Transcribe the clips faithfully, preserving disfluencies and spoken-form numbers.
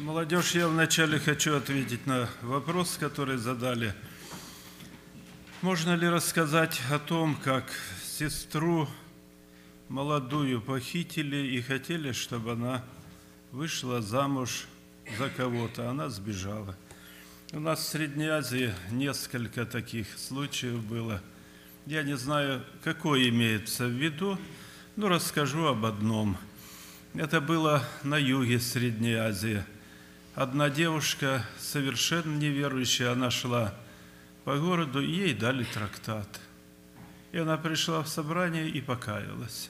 Молодежь, я вначале хочу ответить на вопрос, который задали. Можно ли рассказать о том, как сестру молодую похитили и хотели, чтобы она вышла замуж за кого-то, она сбежала? У нас в Средней Азии несколько таких случаев было. Я не знаю, какой имеется в виду, но расскажу об одном. Это было на юге Средней Азии. Одна девушка, совершенно неверующая, она шла по городу, и ей дали трактат. И она пришла в собрание и покаялась.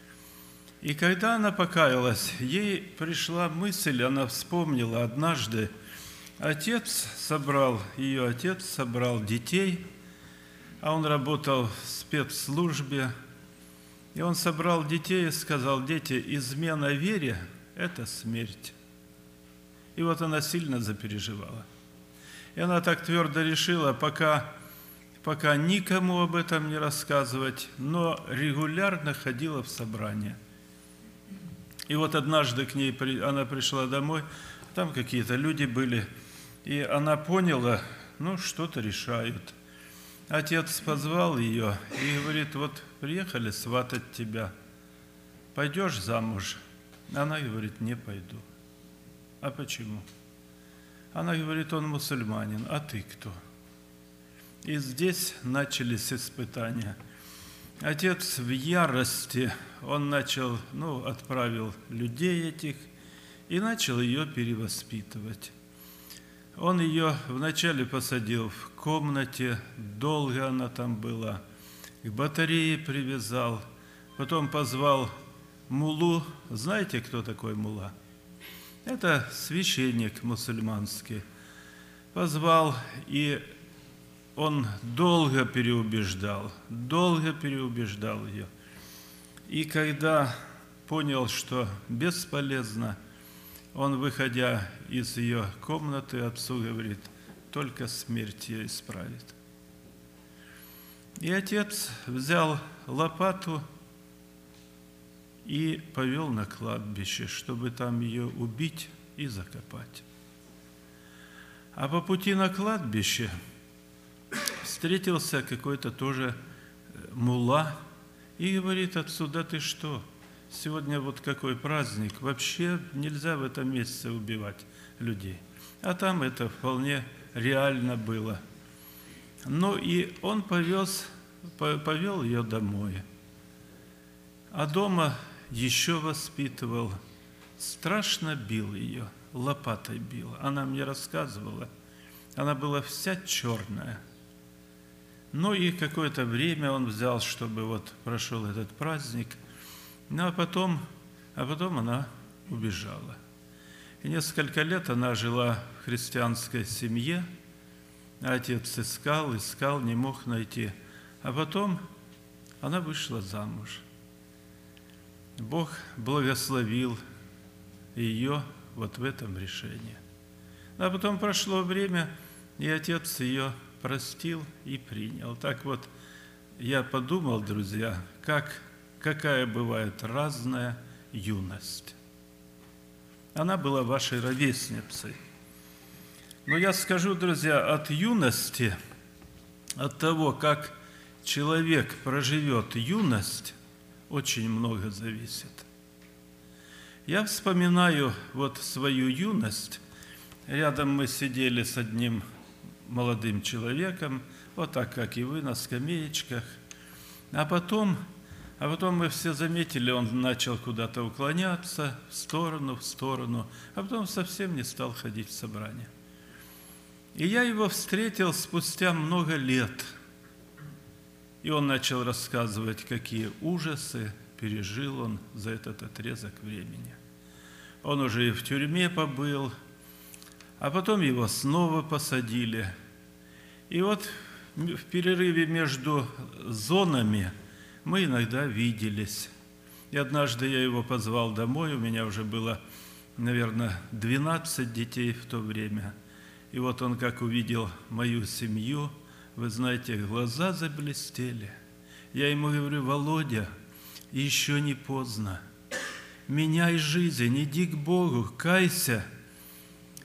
И когда она покаялась, ей пришла мысль, она вспомнила однажды, отец собрал, ее отец собрал детей, а он работал в спецслужбе, и он собрал детей и сказал: дети, измена вере – это смерть. И вот она сильно запереживала. И она так твердо решила, пока, пока никому об этом не рассказывать, но регулярно ходила в собрание. И вот однажды к ней она пришла домой, там какие-то люди были, и она поняла, ну, что-то решают. Отец позвал ее и говорит: вот приехали сватать тебя, пойдешь замуж? Она говорит: не пойду. А почему? Она говорит: он мусульманин, а ты кто? И здесь начались испытания. Отец в ярости, он начал, ну, отправил людей этих и начал ее перевоспитывать. Он ее вначале посадил в комнате, долго она там была, к батарее привязал, потом позвал муллу. Знаете, кто такой мулла? Это священник мусульманский. Позвал, и он долго переубеждал, долго переубеждал ее. И когда понял, что бесполезно, он, выходя из ее комнаты, отцу говорит: только смерть ее исправит. И отец взял лопату и повел на кладбище, чтобы там ее убить и закопать. А по пути на кладбище встретился какой-то тоже мулла и говорит отцу: да ты что, сегодня вот какой праздник, вообще нельзя в этом месяце убивать людей. А там это вполне реально было. Ну и он повез, повел ее домой. А дома еще воспитывал, страшно бил ее, лопатой бил. Она мне рассказывала, она была вся черная. Ну и какое-то время он взял, чтобы вот прошел этот праздник, ну а потом, а потом она убежала. И несколько лет она жила в христианской семье, отец искал, искал, не мог найти, а потом она вышла замуж. Бог благословил ее вот в этом решении. А потом прошло время, и отец ее простил и принял. Так вот, я подумал, друзья, как, какая бывает разная юность. Она была вашей ровесницей. Но я скажу, друзья, от юности, от того, как человек проживет юность, очень много зависит. Я вспоминаю вот свою юность. Рядом мы сидели с одним молодым человеком, вот так, как и вы, на скамеечках. А потом, а потом мы все заметили, он начал куда-то уклоняться, в сторону, в сторону, а потом совсем не стал ходить в собрание. И я его встретил спустя много лет. И он начал рассказывать, какие ужасы пережил он за этот отрезок времени. Он уже и в тюрьме побыл, а потом его снова посадили. И вот в перерыве между зонами мы иногда виделись. И однажды я его позвал домой, у меня уже было, наверное, двенадцать детей в то время. И вот он, как увидел мою семью, вы знаете, глаза заблестели. Я ему говорю: Володя, еще не поздно. Меняй жизнь, иди к Богу, кайся.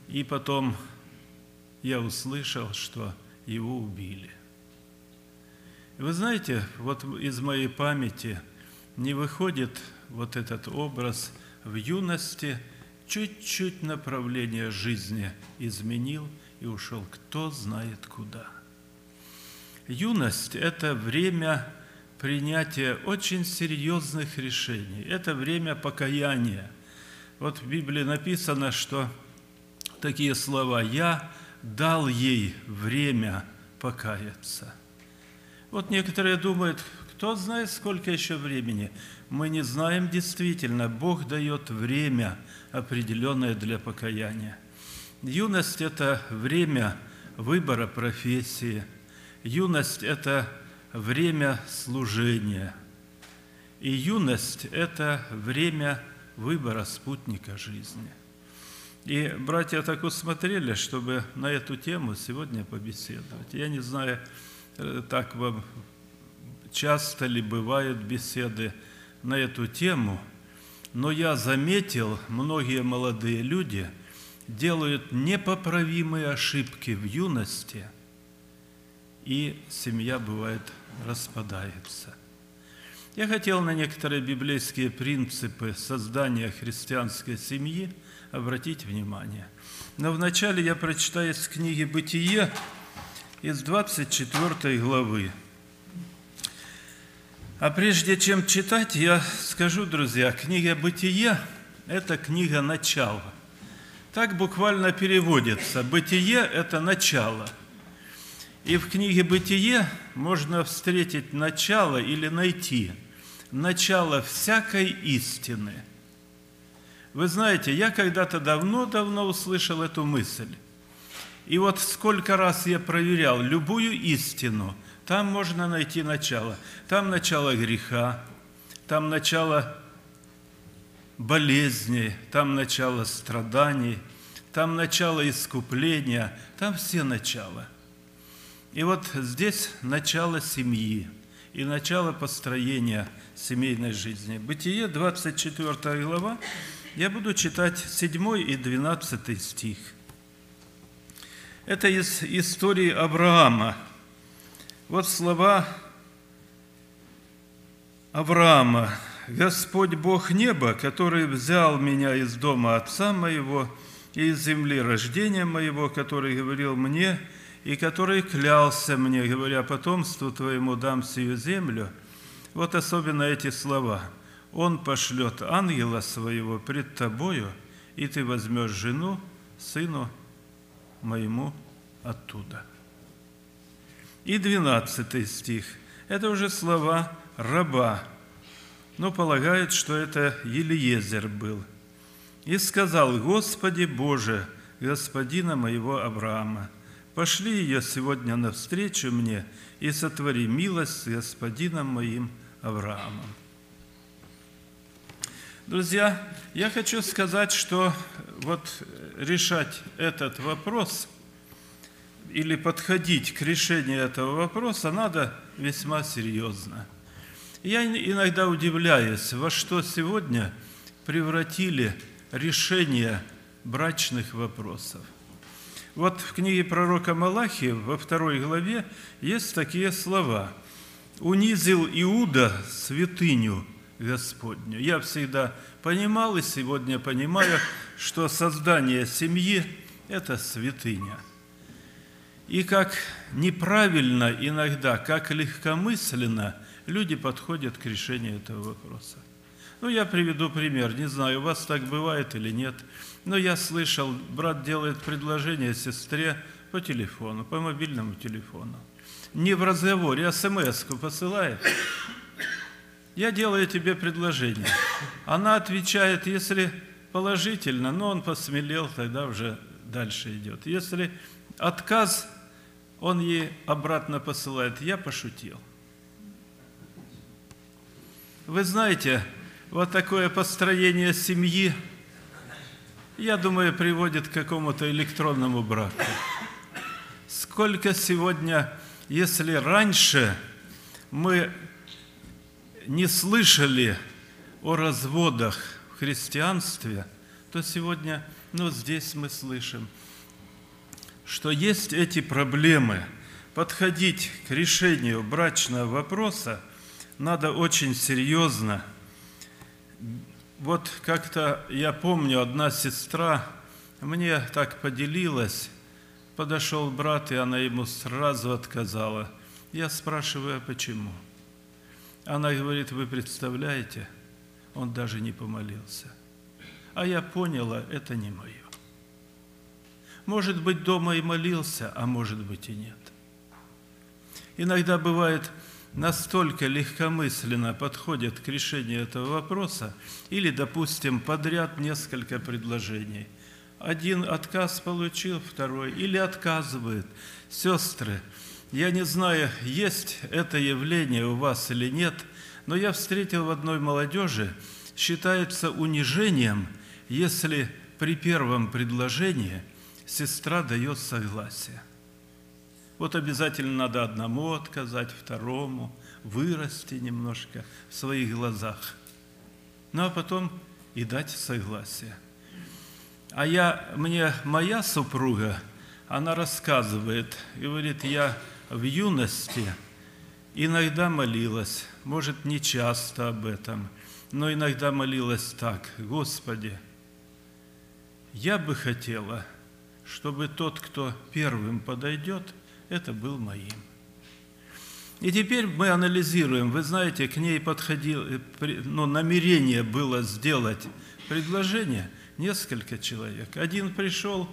И потом я услышал, что его убили. Вы знаете, вот из моей памяти не выходит вот этот образ в юности, чуть-чуть направление жизни изменил и ушел кто знает куда. Юность – это время принятия очень серьезных решений, это время покаяния. Вот в Библии написано, что такие слова: «Я дал ей время покаяться». Вот некоторые думают, кто знает, сколько еще времени. Мы не знаем действительно. Бог дает время определенное для покаяния. Юность – это время выбора профессии. Юность – это время служения. И юность – это время выбора спутника жизни. И братья так усмотрели, чтобы на эту тему сегодня побеседовать. Я не знаю, так вам часто ли бывают беседы на эту тему, но я заметил, многие молодые люди делают непоправимые ошибки в юности, и семья, бывает, распадается. Я хотел на некоторые библейские принципы создания христианской семьи обратить внимание. Но вначале я прочитаю из книги «Бытие», из двадцать четвёртой главы. А прежде чем читать, я скажу, друзья, книга «Бытие» – это книга начала. Так буквально переводится. «Бытие» – это начало. И в книге «Бытие» можно встретить начало или найти начало всякой истины. Вы знаете, я когда-то давно-давно услышал эту мысль. И вот сколько раз я проверял любую истину, там можно найти начало. Там начало греха, там начало болезней, там начало страданий, там начало искупления, там все начала. И вот здесь начало семьи и начало построения семейной жизни. Бытие, двадцать четвёртая глава, я буду читать седьмой и двенадцатый стих. Это из истории Авраама. Вот слова Авраама. «Господь Бог неба, который взял меня из дома отца моего и из земли рождения моего, который говорил мне, и который клялся мне, говоря: потомству твоему дам сию землю». Вот особенно эти слова. «Он пошлет ангела своего пред тобою, и ты возьмешь жену сыну моему оттуда». И двенадцатый стих. Это уже слова раба, но полагают, что это Елиезер был. «И сказал: Господи Боже, господина моего Авраама, пошли ее сегодня навстречу мне и сотвори милость с господином моим Авраамом». Друзья, я хочу сказать, что вот решать этот вопрос или подходить к решению этого вопроса надо весьма серьезно. Я иногда удивляюсь, во что сегодня превратили решение брачных вопросов. Вот в книге пророка Малахии во второй главе есть такие слова: «Унизил Иуда святыню Господню». Я всегда понимал и сегодня понимаю, что создание семьи – это святыня. И как неправильно иногда, как легкомысленно люди подходят к решению этого вопроса. Ну, я приведу пример. Не знаю, у вас так бывает или нет, но я слышал, брат делает предложение сестре по телефону, по мобильному телефону. Не в разговоре, а смс-ку посылает. «Я делаю тебе предложение». Она отвечает, если положительно, но он посмелел, тогда уже дальше идет. Если отказ, он ей обратно посылает: «Я пошутил». Вы знаете, вот такое построение семьи, я думаю, приводит к какому-то электронному браку. Сколько сегодня, если раньше мы не слышали о разводах в христианстве, то сегодня, ну, здесь мы слышим, что есть эти проблемы. Подходить к решению брачного вопроса надо очень серьезно. Вот как-то, я помню, одна сестра мне так поделилась, подошел брат, и она ему сразу отказала. Я спрашиваю, а почему? Она говорит, вы представляете, он даже не помолился. А я поняла, это не мое. Может быть, дома и молился, а может быть и нет. Иногда бывает, настолько легкомысленно подходят к решению этого вопроса, или, допустим, подряд несколько предложений. Один отказ получил, второй, или отказывает. Сестры, я не знаю, есть это явление у вас или нет, но я встретил в одной молодежи, считается унижением, если при первом предложении сестра дает согласие. Вот обязательно надо одному отказать, второму, вырасти немножко в своих глазах. Ну, а потом и дать согласие. А я, мне моя супруга, она рассказывает, говорит, я в юности иногда молилась, может, не часто об этом, но иногда молилась так: Господи, я бы хотела, чтобы тот, кто первым подойдет, это был моим. И теперь мы анализируем. Вы знаете, к ней подходил, ну, намерение было сделать предложение несколько человек. Один пришел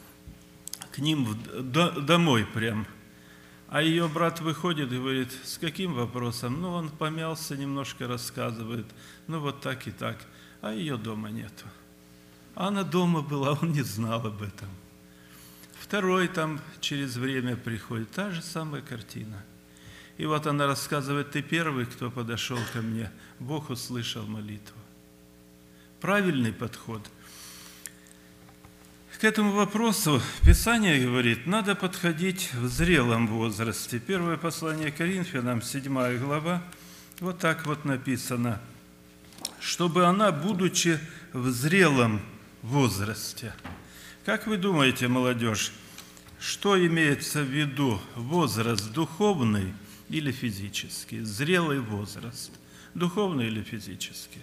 к ним домой прям, а ее брат выходит и говорит, с каким вопросом? Ну, он помялся, немножко рассказывает, ну, вот так и так, а ее дома нету. Она дома была, он не знал об этом. Второй там через время приходит, та же самая картина. И вот она рассказывает, ты первый, кто подошел ко мне, Бог услышал молитву. Правильный подход. К этому вопросу Писание говорит, надо подходить в зрелом возрасте. Первое послание Коринфянам, седьмая глава, вот так вот написано, чтобы она, будучи в зрелом возрасте. Как вы думаете, молодежь, что имеется в виду возраст духовный или физический? Зрелый возраст. Духовный или физический?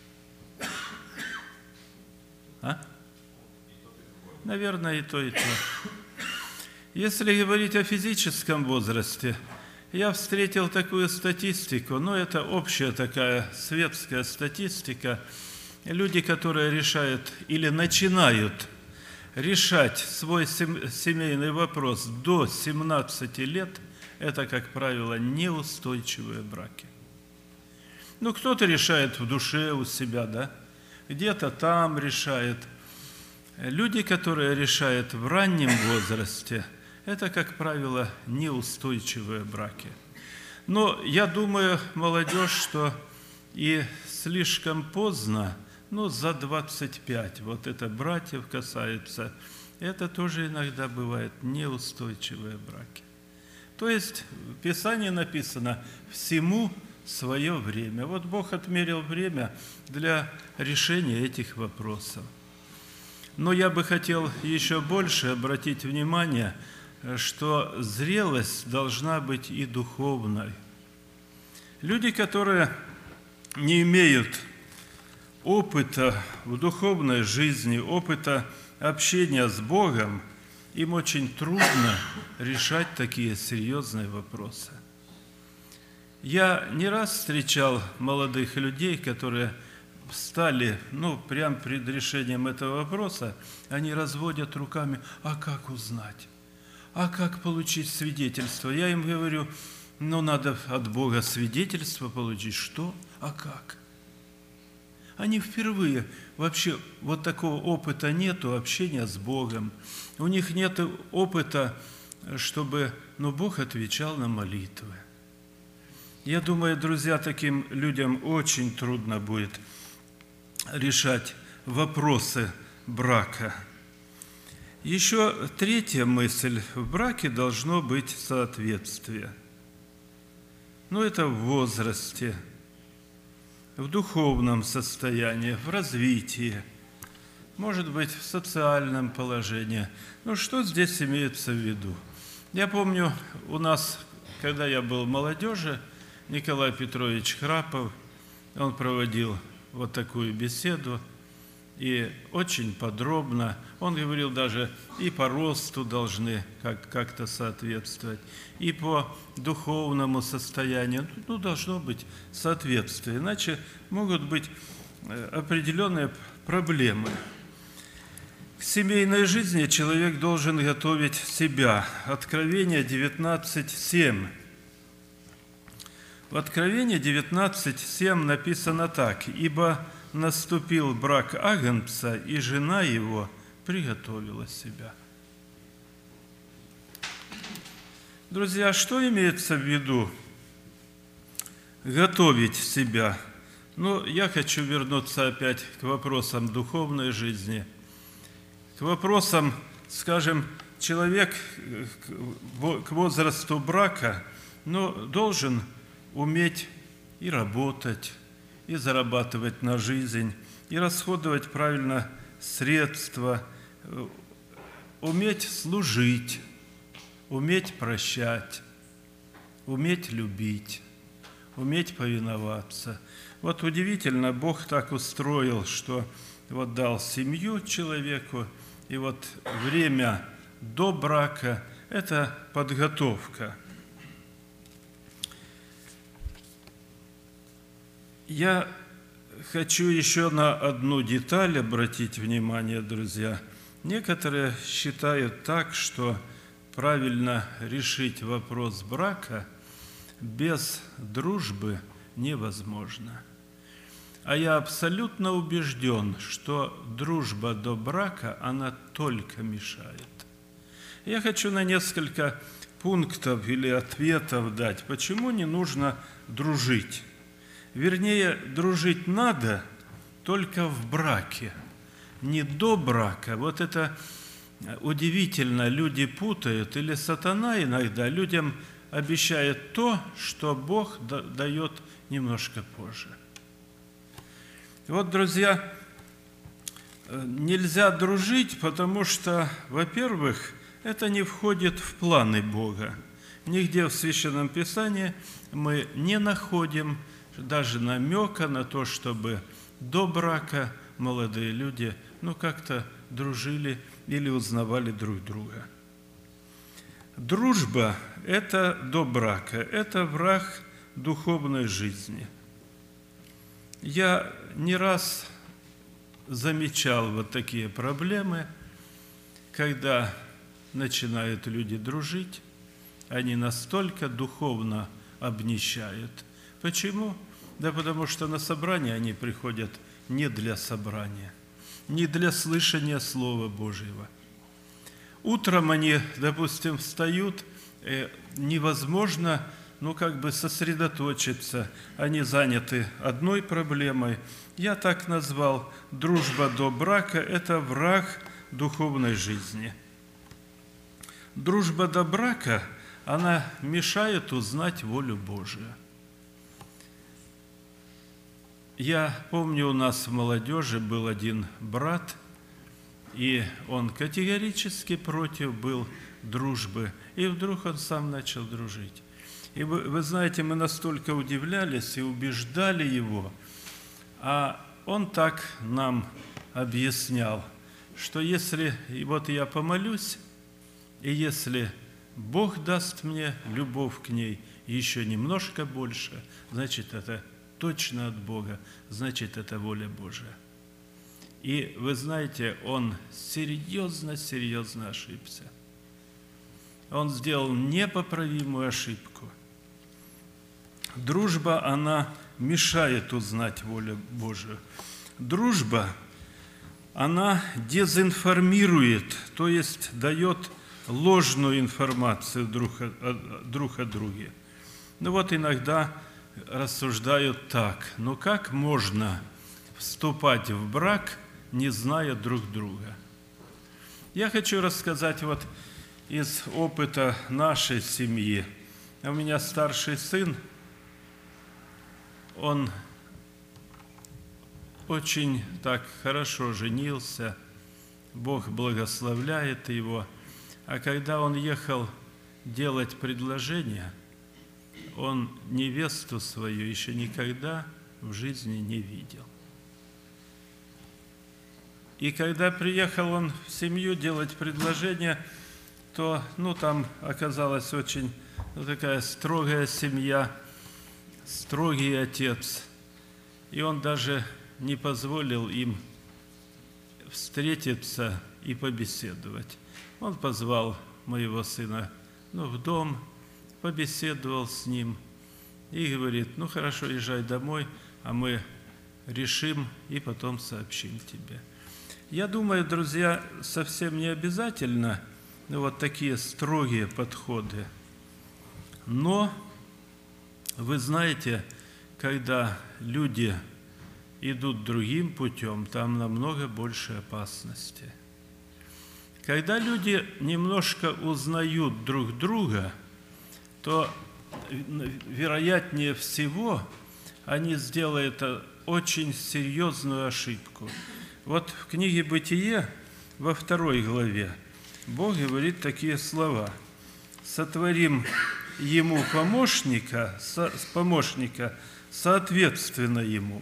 А? Наверное, и то, и то. Если говорить о физическом возрасте, я встретил такую статистику, но это общая такая светская статистика. Люди, которые решают или начинают решать свой семейный вопрос до семнадцати лет, это, как правило, неустойчивые браки. Ну, кто-то решает в душе у себя, да? Где-то там решает. Люди, которые решают в раннем возрасте, это, как правило, неустойчивые браки. Но я думаю, молодежь, что и слишком поздно, ну, за двадцать пять, вот это братьев касается, это тоже иногда бывает неустойчивые браки. То есть в Писании написано «всему свое время». Вот Бог отмерил время для решения этих вопросов. Но я бы хотел еще больше обратить внимание, что зрелость должна быть и духовной. Люди, которые не имеют опыта в духовной жизни, опыта общения с Богом, им очень трудно решать такие серьезные вопросы. Я не раз встречал молодых людей, которые встали, ну, прямо перед решением этого вопроса, они разводят руками, а как узнать? А как получить свидетельство? Я им говорю, ну, надо от Бога свидетельство получить. Что? А как? Они впервые, вообще вот такого опыта нету, общения с Богом. У них нет опыта, чтобы, ну, Бог отвечал на молитвы. Я думаю, друзья, таким людям очень трудно будет решать вопросы брака. Еще третья мысль. В браке должно быть соответствие. Ну, это в возрасте, в духовном состоянии, в развитии. может быть, в социальном положении. Ну, что здесь имеется в виду? Я помню, у нас, когда я был в молодежи, Николай Петрович Храпов, он проводил вот такую беседу, и очень подробно, он говорил даже и по росту должны как- как-то соответствовать, и по духовному состоянию, ну, должно быть соответствие, иначе могут быть определенные проблемы. К семейной жизни человек должен готовить себя. Откровение девятнадцать семь. В Откровении девятнадцать семь написано так: «Ибо наступил брак Агнца, и жена его приготовила себя». Друзья, что имеется в виду готовить себя? Ну, я хочу вернуться опять к вопросам духовной жизни, к вопросам, скажем, человек к возрасту брака, но должен уметь и работать, и зарабатывать на жизнь, и расходовать правильно средства, уметь служить, уметь прощать, уметь любить, уметь повиноваться. Вот удивительно, Бог так устроил, что вот дал семью человеку, и вот время до брака – это подготовка. Я хочу еще на одну деталь обратить внимание, друзья. Некоторые считают так, что правильно решить вопрос брака без дружбы невозможно. А я абсолютно убежден, что дружба до брака, она только мешает. Я хочу на несколько пунктов или ответов дать, почему не нужно дружить. Вернее, дружить надо только в браке, не до брака. Вот это удивительно, люди путают, или сатана иногда людям обещает то, что Бог дает немножко позже. Вот, друзья, нельзя дружить, потому что, во-первых, это не входит в планы Бога. Нигде в Священном Писании мы не находим даже намека на то, чтобы до брака молодые люди, ну, как-то дружили или узнавали друг друга. Дружба – это до брака, это враг духовной жизни. Я не раз замечал вот такие проблемы, когда начинают люди дружить, они настолько духовно обнищают. Почему? Да потому что на собрание они приходят не для собрания, не для слышания Слова Божьего. Утром они, допустим, встают, невозможно, ну, как бы сосредоточиться. Они заняты одной проблемой. Я так назвал: дружба до брака – это враг духовной жизни. Дружба до брака, она мешает узнать волю Божию. Я помню, у нас в молодежи был один брат, и он категорически против был дружбы, и вдруг он сам начал дружить. И вы, вы знаете, мы настолько удивлялись и убеждали его, а он так нам объяснял, что если и вот я помолюсь, и если Бог даст мне любовь к ней еще немножко больше, значит, это точно от Бога, значит, это воля Божия. И вы знаете, он серьезно-серьезно ошибся. Он сделал непоправимую ошибку. Дружба, она мешает узнать волю Божию. Дружба, она дезинформирует, то есть дает ложную информацию друг о, друг о друге. Ну вот иногда рассуждают так: ну как можно вступать в брак, не зная друг друга? Я хочу рассказать вот из опыта нашей семьи. У меня старший сын, он очень так хорошо женился, Бог благословляет его. А когда он ехал делать предложение, он невесту свою еще никогда в жизни не видел. И когда приехал он в семью делать предложение, то, ну, там оказалась очень, ну, такая строгая семья, строгий отец. И он даже не позволил им встретиться и побеседовать. Он позвал моего сына, ну, в дом, побеседовал с ним и говорит: ну, хорошо, езжай домой, а мы решим и потом сообщим тебе. Я думаю, друзья, совсем не обязательно, ну, вот такие строгие подходы. Но, вы знаете, когда люди идут другим путем, там намного больше опасности. Когда люди немножко узнают друг друга, то, вероятнее всего, они сделают очень серьезную ошибку. Вот в книге «Бытие» во второй главе Бог говорит такие слова: «Сотворим ему помощника, со, помощника соответственно ему».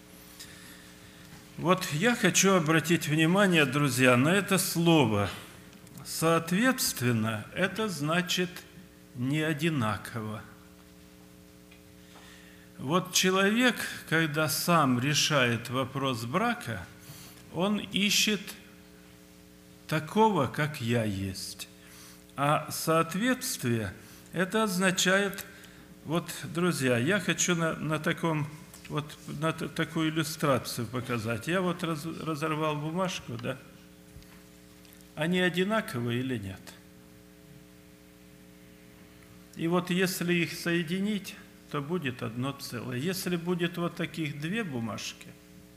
Вот я хочу обратить внимание, друзья, на это слово «соответственно». Это значит не одинаково. Вот человек, когда сам решает вопрос брака, он ищет такого, как я есть. А соответствие – это означает, вот, друзья, я хочу на, на таком, вот на такую иллюстрацию показать. Я вот раз, разорвал бумажку, да? Они одинаковые или нет? И вот если их соединить, то будет одно целое. Если будет вот таких две бумажки,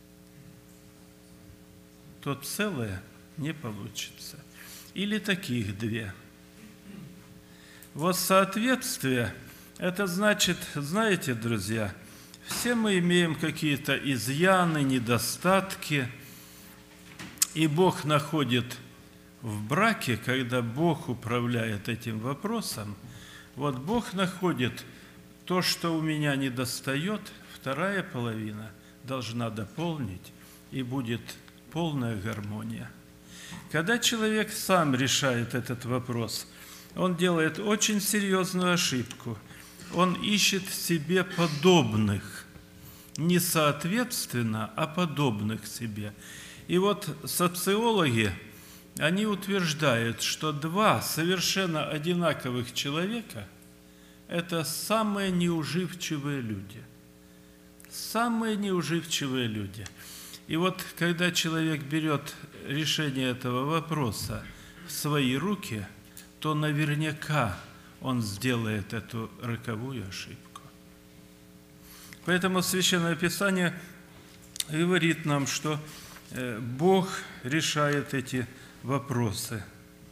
то целое не получится. Или таких две. Вот соответствие, это значит, знаете, друзья, все мы имеем какие-то изъяны, недостатки, и Бог находит в браке, когда Бог управляет этим вопросом, вот Бог находит то, что у меня недостает, вторая половина должна дополнить, и будет полная гармония. Когда человек сам решает этот вопрос, он делает очень серьезную ошибку. Он ищет себе подобных, не соответственно, а подобных себе. И вот социологи, они утверждают, что два совершенно одинаковых человека – это самые неуживчивые люди. Самые неуживчивые люди. И вот когда человек берет решение этого вопроса в свои руки, то наверняка он сделает эту роковую ошибку. Поэтому Священное Писание говорит нам, что Бог решает эти вопросы.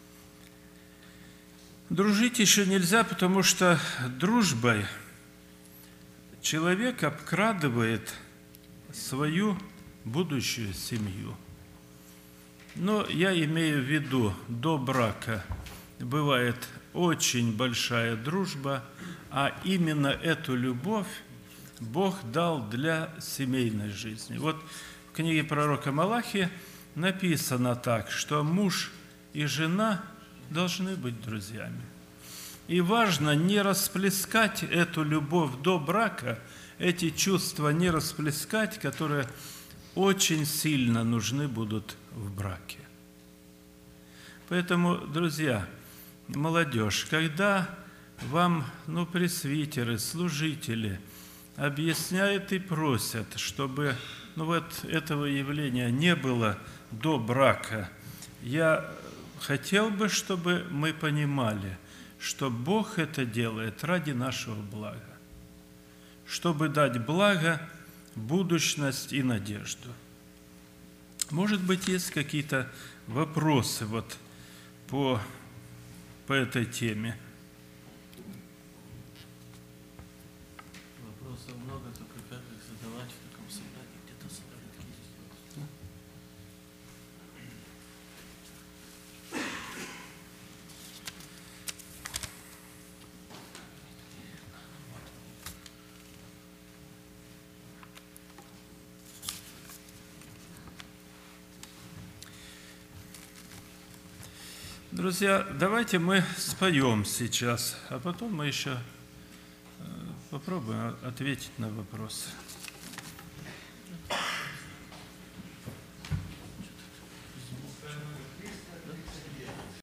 Дружить еще нельзя, потому что дружбой человек обкрадывает свою будущую семью. Но я имею в виду, до брака бывает очень большая дружба, а именно эту любовь Бог дал для семейной жизни. Вот в книге пророка Малахии написано так, что муж и жена должны быть друзьями. И важно не расплескать эту любовь до брака, эти чувства не расплескать, которые очень сильно нужны будут в браке. Поэтому, друзья, молодежь, когда вам, ну, пресвитеры, служители объясняют и просят, чтобы, ну, вот этого явления не было до брака, я хотел бы, чтобы мы понимали, что Бог это делает ради нашего блага, чтобы дать благо, будущность и надежду. Может быть, есть какие-то вопросы вот по, по этой теме? Вопросов много, только как их задавать в таком собрании, где-то собрать. Друзья, давайте мы споем сейчас, а потом мы еще э, попробуем ответить на вопросы.